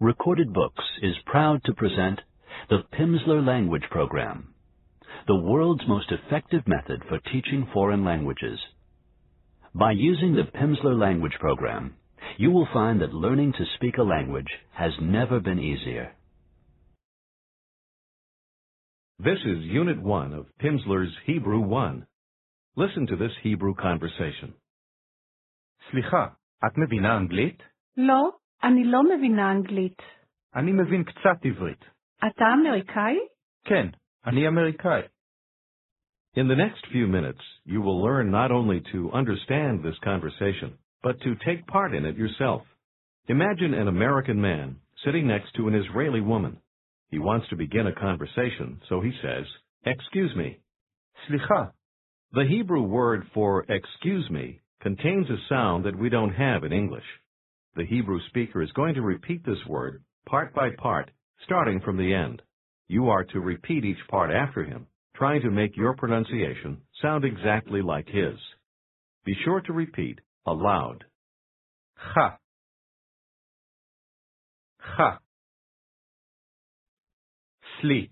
Recorded Books is proud to present the Pimsleur Language Program, the world's most effective method for teaching foreign languages. By using the Pimsleur Language Program, you will find that learning to speak a language has never been easier. This is Unit 1 of Pimsleur's Hebrew 1. Listen to this Hebrew conversation. סליחה, את מבינה אנגלית? לא, אני לא מבינה אנגלית. אני מבין קצת עברית. אתה אמריקאי? כן, אני אמריקאי. In the next few minutes, you will learn not only to understand this conversation, but to take part in it yourself. Imagine an American man sitting next to an Israeli woman. He wants to begin a conversation, so he says, "Excuse me." סליחה. The Hebrew word for excuse me contains a sound that we don't have in English. The Hebrew speaker is going to repeat this word part by part, starting from the end. You are to repeat each part after him, trying to make your pronunciation sound exactly like his. Be sure to repeat aloud. חה. חה. סלי.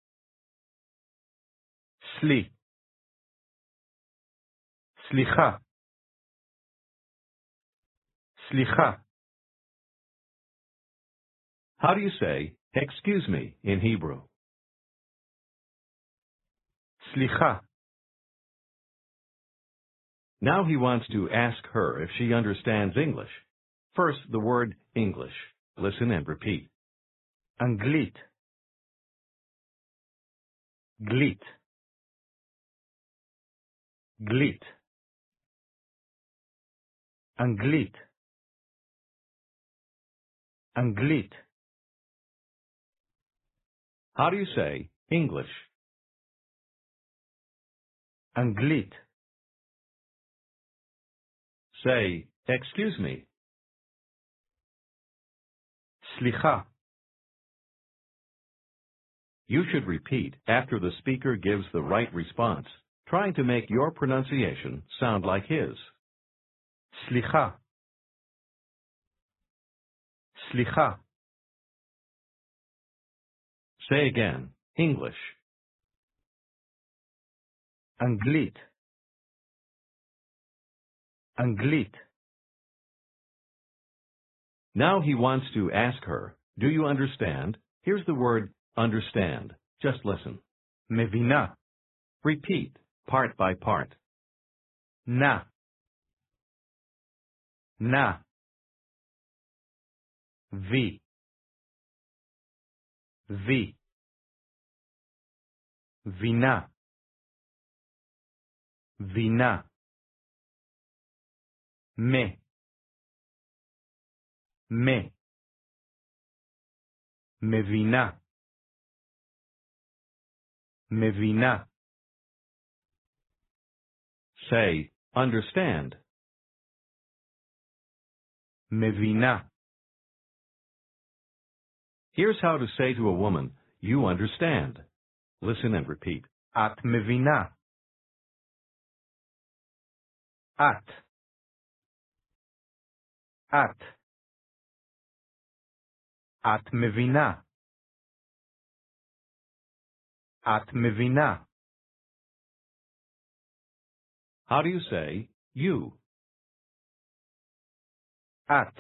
סלי. סליחה. סליחה. How do you say, "Excuse me," in Hebrew? סליחה. Now he wants to ask her if she understands English. First, the word English. Listen and repeat. אנגלית. גלית. גלית. אנגלית. אנגלית. How do you say English? אנגלית. Say, "Excuse me." סליחה. You should repeat after the speaker gives the right response, trying to make your pronunciation sound like his. סליחה. סליחה. Say again, English. אנגלית. אנגלית. Now he wants to ask her, "Do you understand?" Here's the word understand. Just listen. מבינה. Repeat, part by part. נע. נע. וי. וי. וינה. וינה. מ. מ. מבינה. מבינה. Say, understand. מבינה. Here's how to say to a woman, "You understand." Listen and repeat. את מבינה. את. את. את מבינה. את מבינה. How do you say you? את.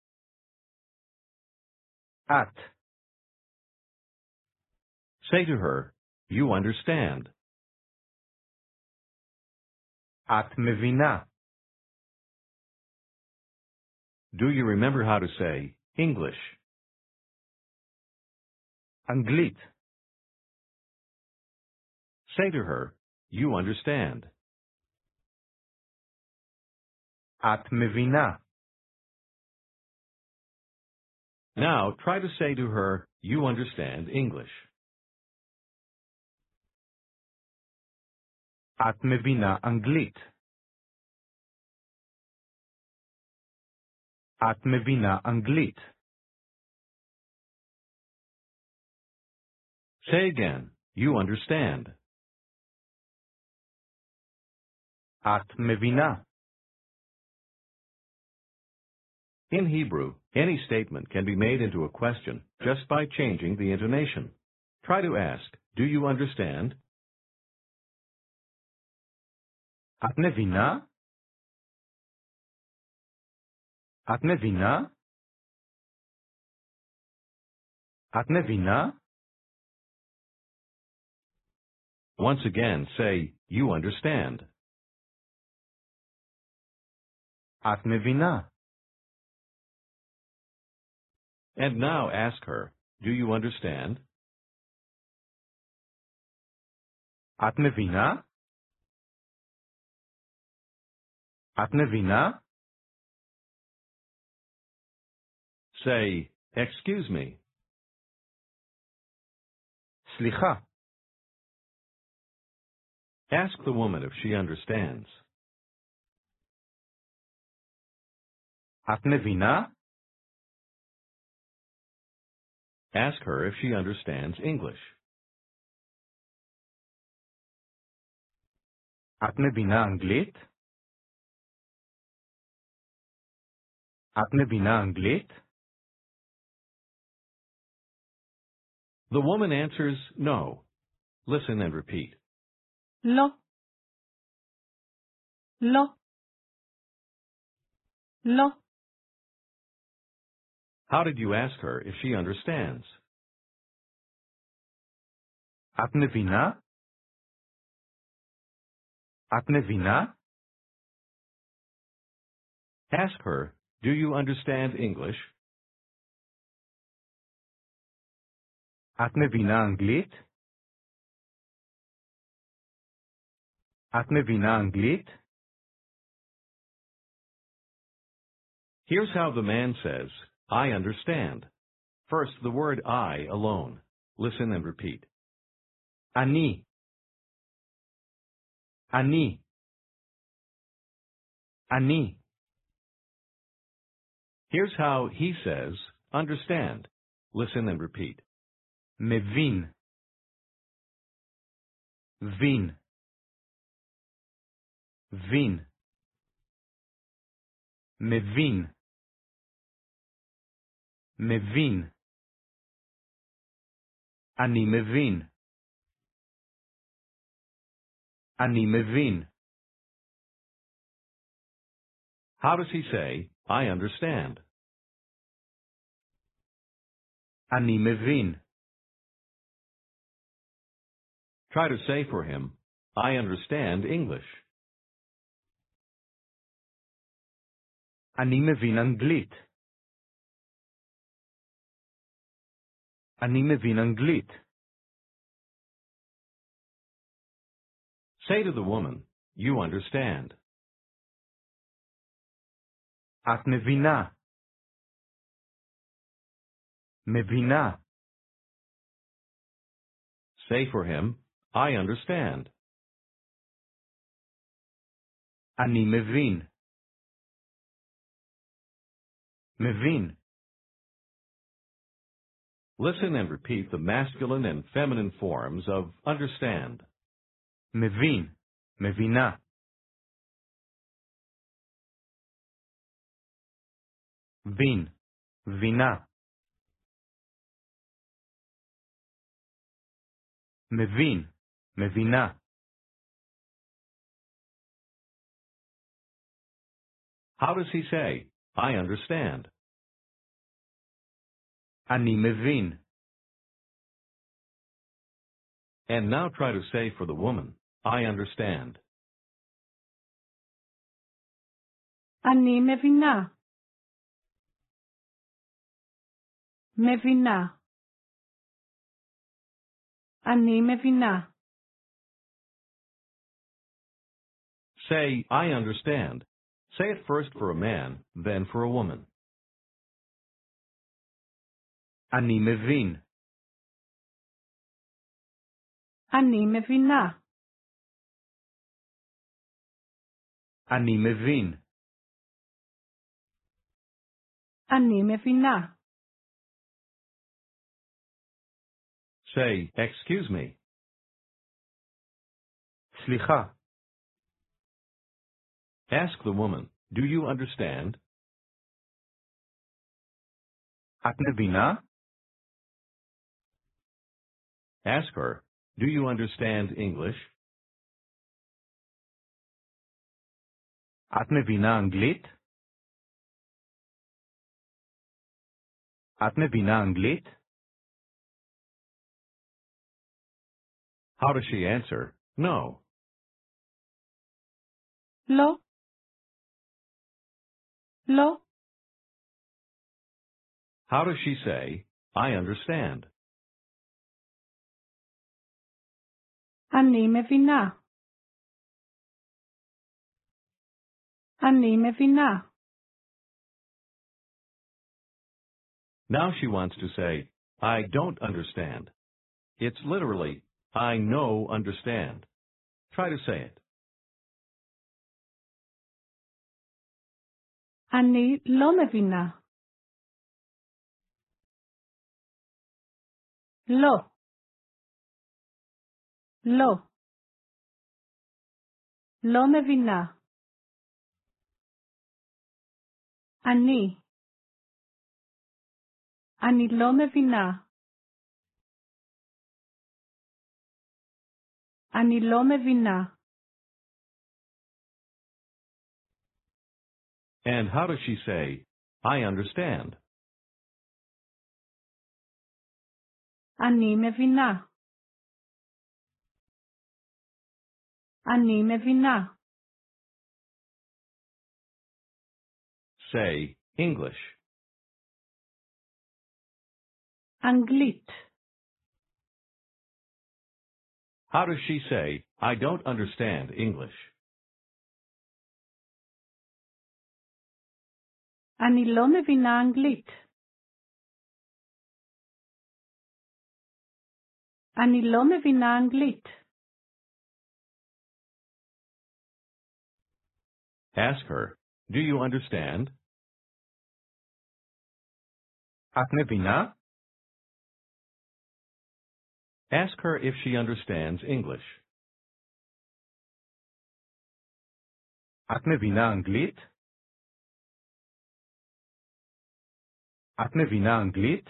את. Say to her, "You understand." את מבינה. Do you remember how to say English? אנגלית. Say to her, "You understand." את מבינה. Now try to say to her, "You understand English." את מבינה אנגלית. את מבינה אנגלית. Say again, "You understand." את מבינה. In Hebrew, any statement can be made into a question just by changing the intonation. Try to ask, do you understand? את מבינה? את מבינה? את מבינה? Once again, say, you understand. את מבינה? And now ask her, do you understand? את מבינה? את מבינה? Say, excuse me. סליחה. Ask the woman if she understands. את מבינה? Ask her if she understands English. את מבינה אנגלית? את מבינה אנגלית? The woman answers no. Listen and repeat. לא. לא. לא. How did you ask her if she understands? את מבינה? את מבינה? Ask her, do you understand English? את מבינה אנגלית? את מבינה אנגלית? Here's how the man says, I understand. First, the word I alone. Listen and repeat. אני. אני. אני. Here's how he says, understand. Listen and repeat. מבין. בין. בין. מבין. מבין. אני מבין. אני מבין. How does he say, I understand? אני מבין. Try to say for him, I understand English. אני מבין אנגלית. אני מבין אנגלית. Say to the woman, you understand. את מבינה. מבינה. Say for him, I understand. אני מבין. מבין. Listen and repeat the masculine and feminine forms of understand. מבין. מבינה. בין. בינה. מבין. מבינה. How does he say, I understand? אני מבין. And now try to say for the woman, I understand. אני מבינה. מבינה. אני מבינה. Say, I understand. Say it first for a man, then for a woman. אני מבין. אני מבינה. אני מבין. אני מבינה. Say, excuse me. סליחה. Ask the woman, do you understand? את מבינה? Ask her, do you understand English? את מבינה אנגלית? את מבינה אנגלית? How does she answer? No. לא. לא. How does she say, I understand? אני מבינה. אני מבינה. Now she wants to say, I don't understand. It's literally, I know understand. Try to say it. אני לא מבינה. לא. לא. לא מבינה. אני לא מבינה. אני לא מבינה. And how does she say, I understand? אני מבינה. אני מבינה. Say, English. אנגלית. How does she say, I don't understand English? אני לא מבינה אנגלית. אני לא מבינה אנגלית. Ask her, do you understand? את מבינה? Ask her if she understands English. את מבינה אנגלית? את מבינה אנגלית?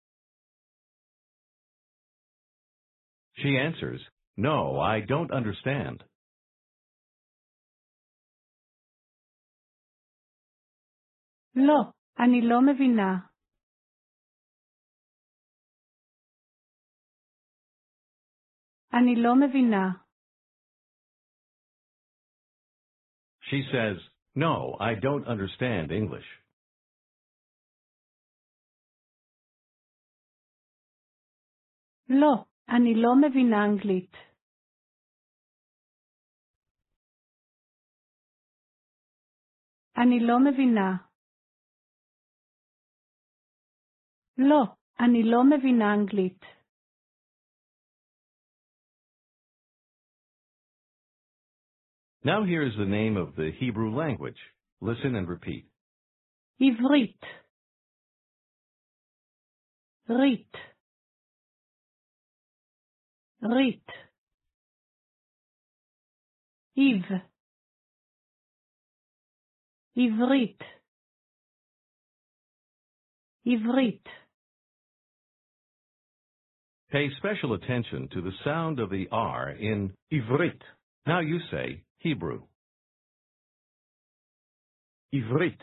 She answers, no, I don't understand. לא, אני לא מבינה. אני לא מבינה. She says, no, I don't understand English. לא, אני לא מבינה אנגלית. אני לא מבינה. לא, אני לא מבינה אנגלית. Now here is the name of the Hebrew language. Listen and repeat. עברית. רית. רית. עיב. עברית. עברית. Pay special attention to the sound of the R in עברית. Now you say Hebrew. עברית.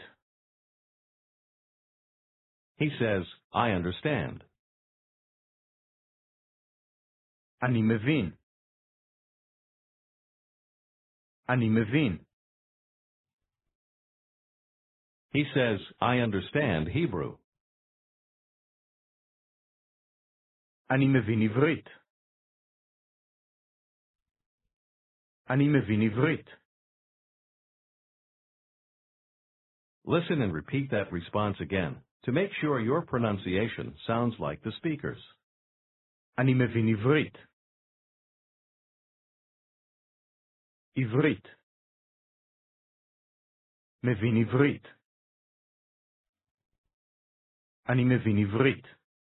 He says, I understand. אני מבין. אני מבין. He says, I understand Hebrew. אני מבין עברית. אני מבין עברית. Listen and repeat that response again to make sure your pronunciation sounds like the speaker's. אני מבין עברית. עברית. מבין עברית. אני מבין עברית.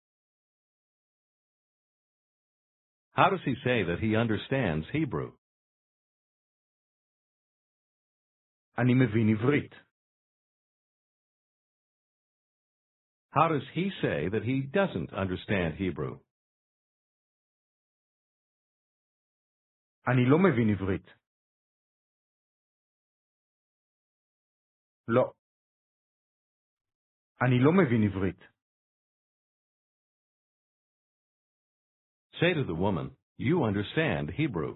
How does he say that he understands Hebrew? אני מבין עברית. How does he say that he doesn't understand Hebrew? אני לא מבין עברית. לא. אני לא מבין עברית. Say to the woman, you understand Hebrew.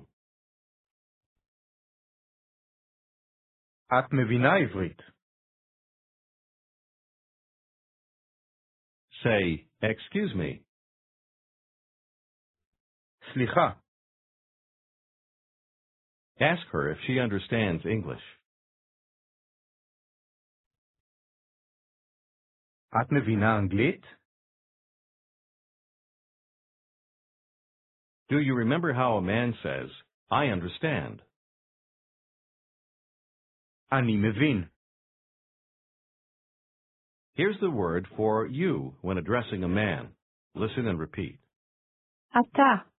את מבינה עברית. Say, excuse me. סליחה. Ask her if she understands English. את מבינה אנגלית? Do you remember how a man says, I understand? אני מבין. Here's the word for you when addressing a man. Listen and repeat. אתה.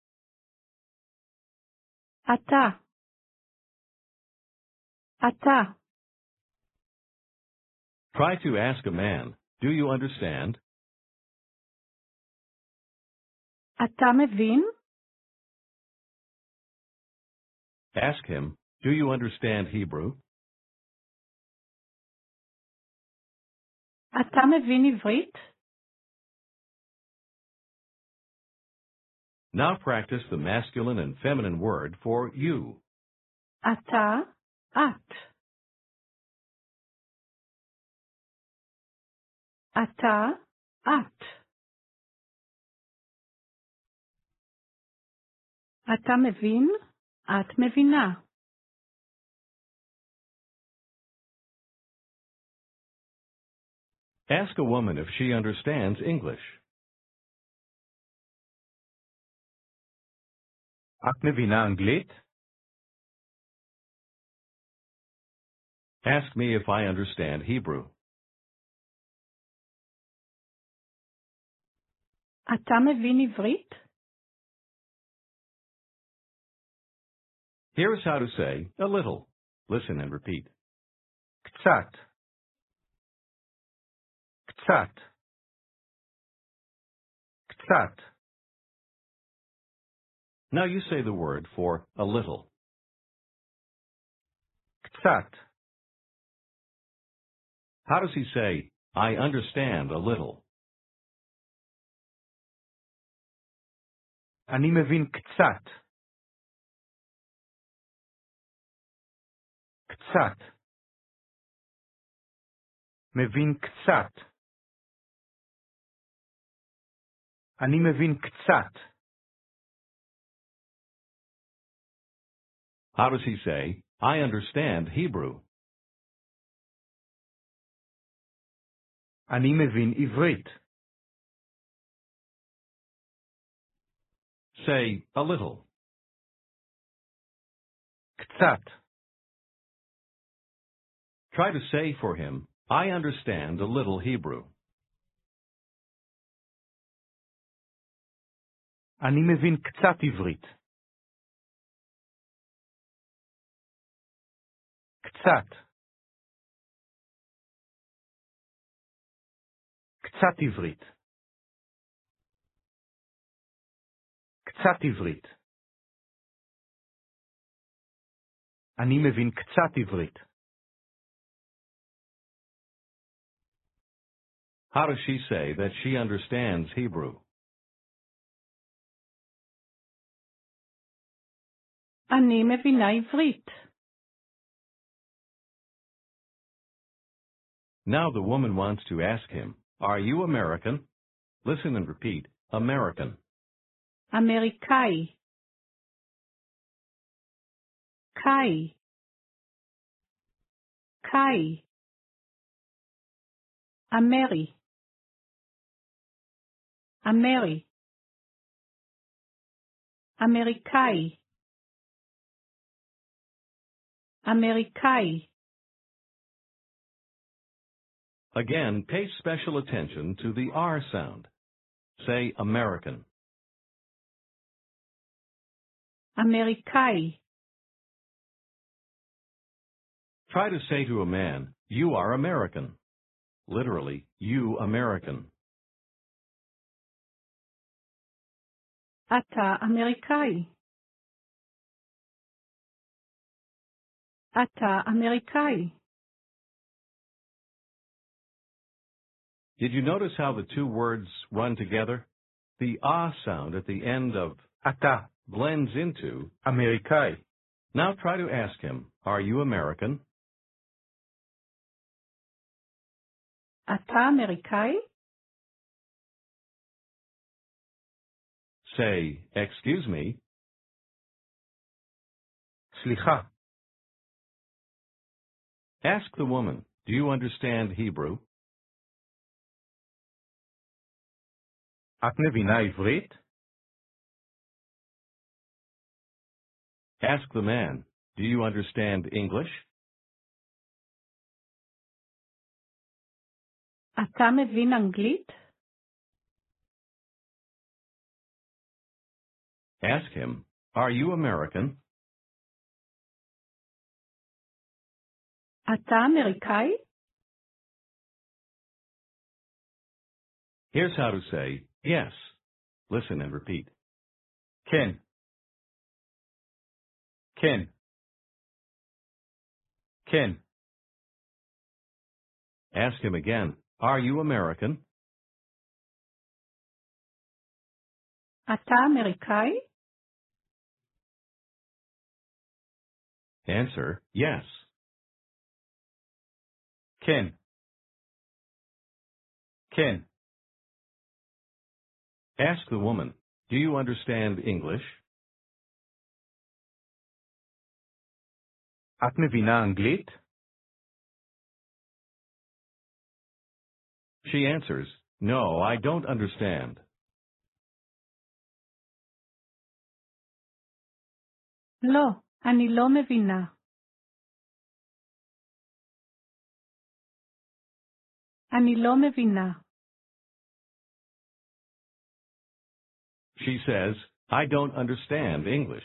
אתה. אתה. Try to ask a man, do you understand? אתה מבין? Ask him, do you understand Hebrew? אתה מבין עברית? Now practice the masculine and feminine word for you. אתה, את. אתה, את. אתה מבין? את מבינה. Ask a woman if she understands English. את מבינה אנגלית? Ask me if I understand Hebrew. אתה מבין עברית? Here's how to say a little. Listen and repeat. קצת. קצת. קצת. Now you say the word for a little. קצת. How does he say, I understand a little? אני מבין קצת. קצת. מבין קצת. אני מבין קצת. How does he say, I understand Hebrew? אני מבין עברית. Say a little. קצת. Try to say for him, I understand a little Hebrew. אני מבין קצת עברית. קצת. קצת עברית. קצת עברית. אני מבין קצת עברית. How does she say that she understands Hebrew? אני מבינה עברית. Now the woman wants to ask him, are you American? Listen and repeat, American. אמריקאי. קאי. קאי. אמרי. אמרי. אמריקאי. אמריקאי. Again, pay special attention to the R sound. Say American. אמריקאי. Try to say to a man, you are American. Literally, you American. אתה אמריקאי. אתה אמריקאי. Did you notice how the two words run together? The ah sound at the end of אתה blends into. אמריקאי. Now try to ask him, are you American? אתה אמריקאי? Say, excuse me. סליחה. Ask the woman, do you understand Hebrew? את מבינה עברית? Ask the man, do you understand English? אתה מבין אנגלית? Ask him, are you American? אתה אמריקאי? Here's how to say, yes. Listen and repeat. כן. כן. כן. Ask him again, are you American? אתה אמריקאי? Answer, yes. כן. כן. Ask the woman, do you understand English? את מבינה אנגלית? She answers, no, I don't understand. לא, אני לא מבינה. אני לא מבינה. She says, I don't understand English.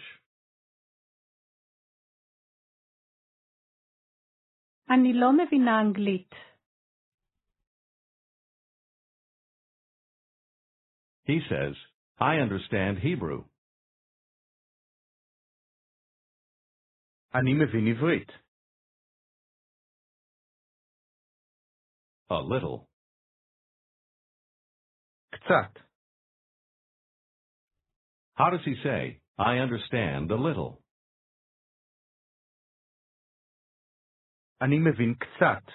אני לא מבינה אנגלית. He says, I understand Hebrew. אני מבין עברית. A little. קצת. How does he say, I understand a little? אני מבין קצת.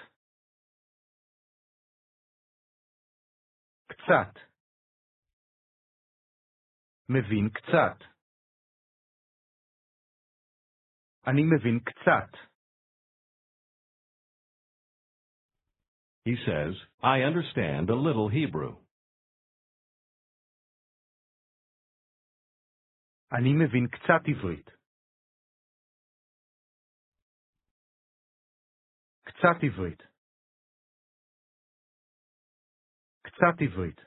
קצת. מבין קצת. אני מבין קצת. He says, I understand a little Hebrew. אני מבין קצת עברית. קצת עברית. קצת עברית.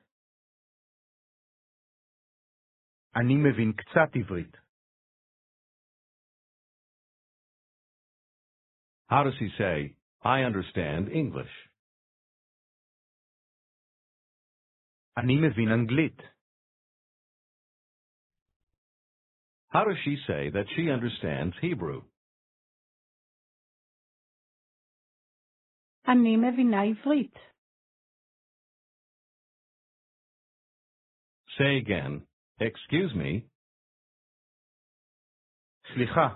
אני מבין קצת עברית. How does he say, I understand English? אני מבין אנגלית. How does she say that she understands Hebrew? אני מבינה עברית. Say again, excuse me. סליחה.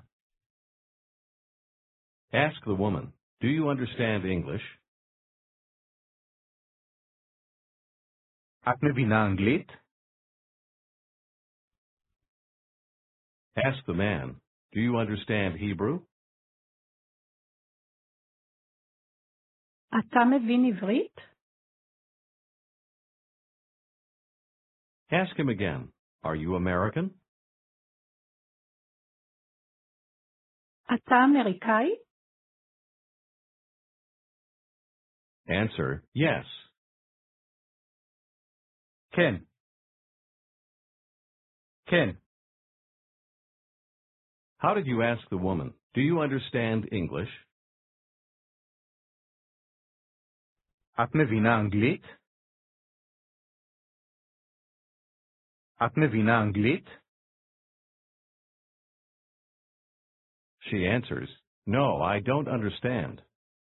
Ask the woman, do you understand English? את מבינה אנגלית? Ask the man, do you understand Hebrew? אתה מבין עברית? Ask him again, are you American? אתה אמריקאי? Answer, yes. כן. כן. How did you ask the woman, do you understand English? את מבינה אנגלית? את מבינה אנגלית? She answers, "No, I don't understand."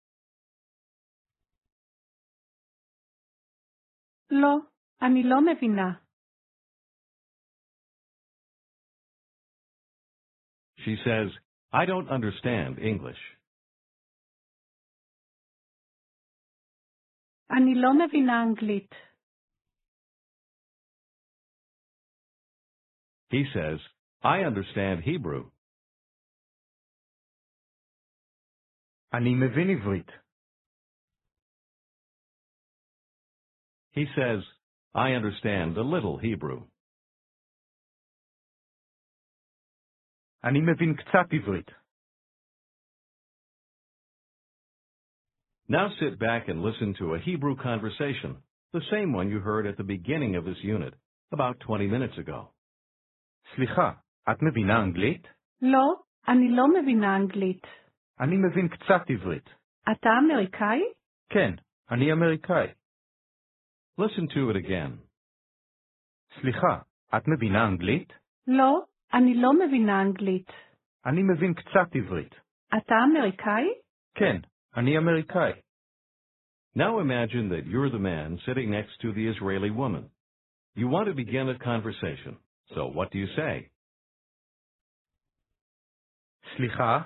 לא, אני לא מבינה. She says, "I don't understand English." אני לא מבינה אנגלית. He says, "I understand Hebrew." אני מבין עברית. He says, "I understand a little Hebrew." אני מבין קצת עברית. Now sit back and listen to a Hebrew conversation, the same one you heard at the beginning of this unit, about 20 minutes ago. סליחה, את מבינה אנגלית? לא, אני לא מבינה אנגלית. אני מבין קצת עברית. אתה אמריקאי? כן, אני אמריקאי. Listen to it again. סליחה, את מבינה אנגלית? לא, אני לא מבינה אנגלית. אני מבין קצת עברית. אתה אמריקאי? כן, אני אמריקאי. Now imagine that you're the man sitting next to the Israeli woman. You want to begin a conversation, so what do you say? סליחה?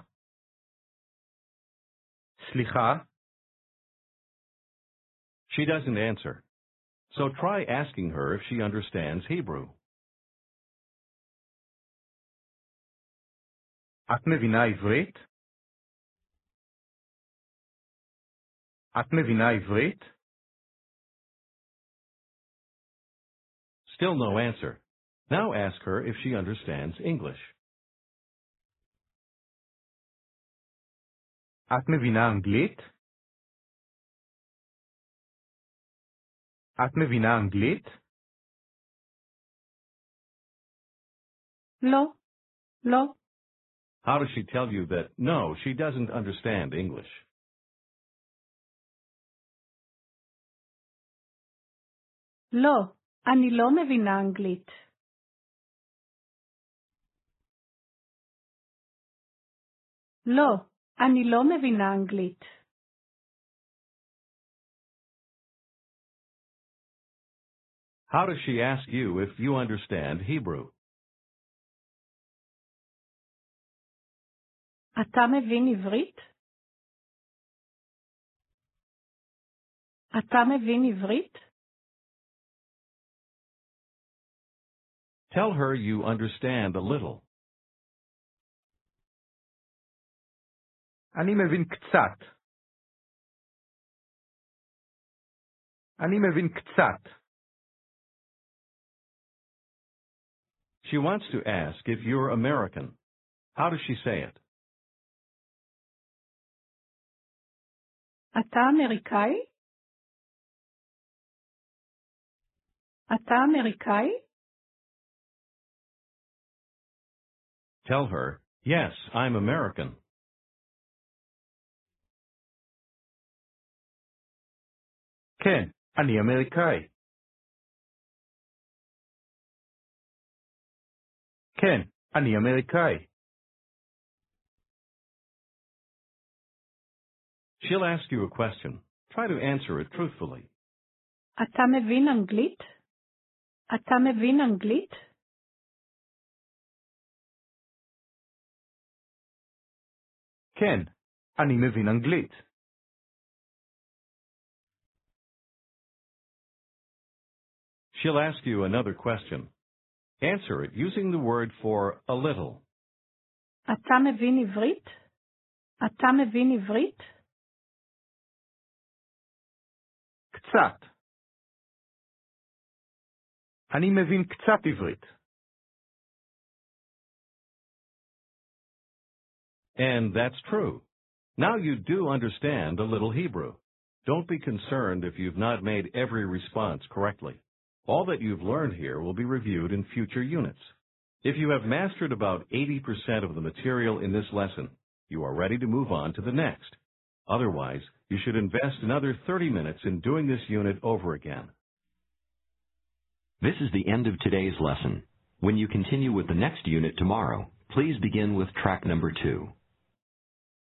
סליחה? She doesn't answer. So try asking her if she understands Hebrew. את מבינה עברית? את מבינה עברית? Still no answer. Now ask her if she understands English. את מבינה אנגלית? את מבינה אנגלית? לא, לא. How does she tell you that, no, she doesn't understand English? לא, אני לא מבינה אנגלית. לא, אני לא מבינה אנגלית. How does she ask you if you understand Hebrew? אתה מבין עברית? אתה מבין עברית? Tell her you understand a little. אני מבין קצת. אני מבין קצת. She wants to ask if you're American. How does she say it? אתה אמריקאי? אתה אמריקאי? Tell her, yes, I'm American. כן, אני אמריקאי. כן, אני אמריקאי. She'll ask you a question. Try to answer it truthfully. אתה מבין אנגלית? אתה מבין אנגלית? כן, אני מבין אנגלית. She'll ask you another question. Answer it using the word for a little. אתה מבין עברית? אתה מבין עברית? קצת. אני מבין קצת עברית. And that's true. Now you do understand a little Hebrew. Don't be concerned if you've not made every response correctly. All that you've learned here will be reviewed in future units. If you have mastered about 80% of the material in this lesson, you are ready to move on to the next. Otherwise, you should invest another 30 minutes in doing this unit over again. This is the end of today's lesson. When you continue with the next unit tomorrow, please begin with track number 2.